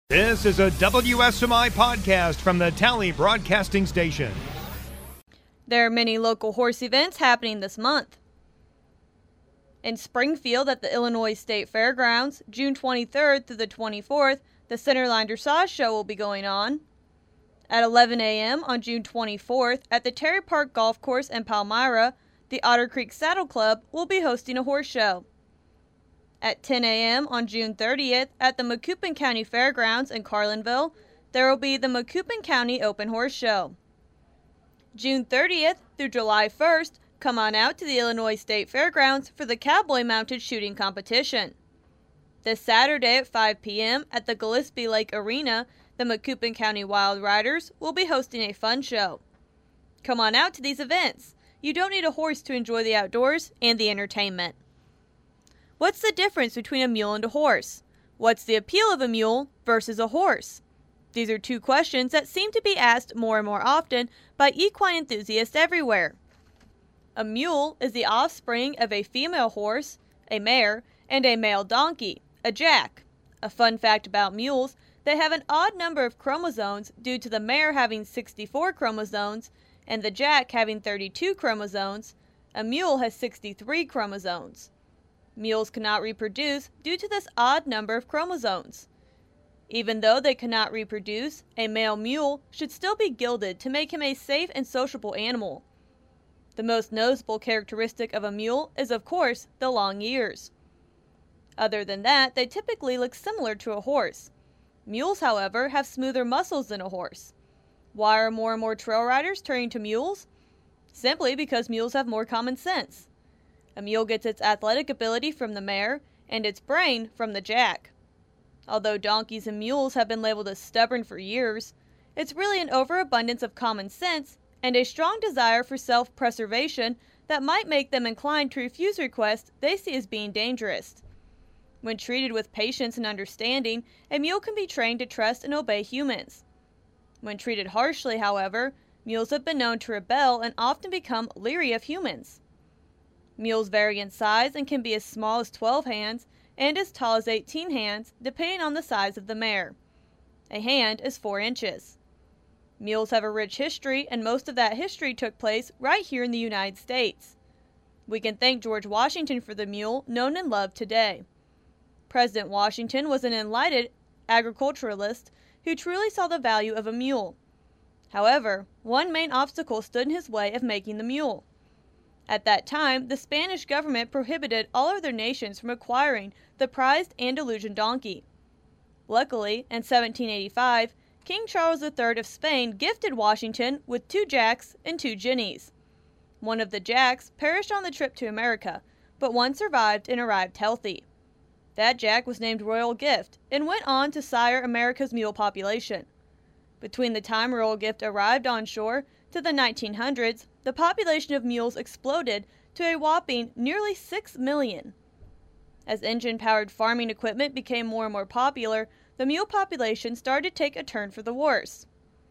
This is a WSMI podcast from the Tally Broadcasting Station. There are many local horse events happening this month. In Springfield at the Illinois State Fairgrounds, June 23rd through the 24th, the Centerline Dressage Show will be going on. At 11 a.m. on June 24th at the Terry Park Golf Course in Palmyra, the Otter Creek Saddle Club will be hosting a horse show. At 10 a.m. on June 30th at the Macoupin County Fairgrounds in Carlinville, there will be the Macoupin County Open Horse Show. June 30th through July 1st, come on out to the Illinois State Fairgrounds for the Cowboy Mounted Shooting Competition. This Saturday at 5 p.m. at the Gillespie Lake Arena, the Macoupin County Wild Riders will be hosting a fun show. Come on out to these events. You don't need a horse to enjoy the outdoors and the entertainment. What's the difference between a mule and a horse? What's the appeal of a mule versus a horse? These are two questions that seem to be asked more and more often by equine enthusiasts everywhere. A mule is the offspring of a female horse, a mare, and a male donkey, a jack. A fun fact about mules, they have an odd number of chromosomes due to the mare having 64 chromosomes and the jack having 32 chromosomes. A mule has 63 chromosomes. Mules cannot reproduce due to this odd number of chromosomes. Even though they cannot reproduce, a male mule should still be gelded to make him a safe and sociable animal. The most noticeable characteristic of a mule is, of course, the long ears. Other than that, they typically look similar to a horse. Mules, however, have smoother muscles than a horse. Why are more and more trail riders turning to mules? Simply because mules have more common sense. A mule gets its athletic ability from the mare and its brain from the jack. Although donkeys and mules have been labeled as stubborn for years, it's really an overabundance of common sense and a strong desire for self-preservation that might make them inclined to refuse requests they see as being dangerous. When treated with patience and understanding, a mule can be trained to trust and obey humans. When treated harshly, however, mules have been known to rebel and often become leery of humans. Mules vary in size and can be as small as 12 hands and as tall as 18 hands, depending on the size of the mare. A hand is 4 inches. Mules have a rich history, and most of that history took place right here in the United States. We can thank George Washington for the mule, known and loved today. President Washington was an enlightened agriculturalist who truly saw the value of a mule. However, one main obstacle stood in his way of making the mule. At that time, the Spanish government prohibited all other nations from acquiring the prized Andalusian donkey. Luckily, in 1785, King Charles III of Spain gifted Washington with 2 jacks and 2 jennies. One of the jacks perished on the trip to America, but one survived and arrived healthy. That jack was named Royal Gift and went on to sire America's mule population. Between the time Royal Gift arrived on shore to the 1900s, the population of mules exploded to a whopping nearly 6 million. As engine-powered farming equipment became more and more popular, the mule population started to take a turn for the worse.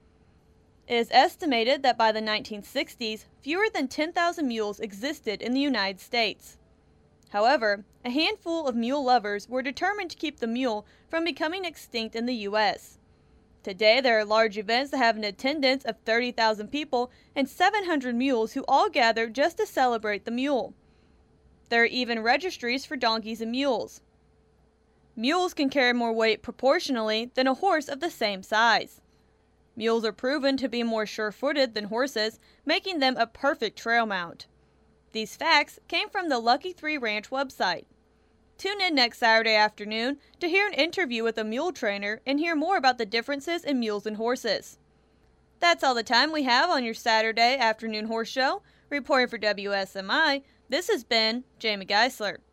It is estimated that by the 1960s, fewer than 10,000 mules existed in the United States. However, a handful of mule lovers were determined to keep the mule from becoming extinct in the U.S. Today, there are large events that have an attendance of 30,000 people and 700 mules who all gather just to celebrate the mule. There are even registries for donkeys and mules. Mules can carry more weight proportionally than a horse of the same size. Mules are proven to be more sure-footed than horses, making them a perfect trail mount. These facts came from the Lucky 3 Ranch website. Tune in next Saturday afternoon to hear an interview with a mule trainer and hear more about the differences in mules and horses. That's all the time we have on your Saturday afternoon horse show. Reporting for WSMI, this has been Jamie Geisler.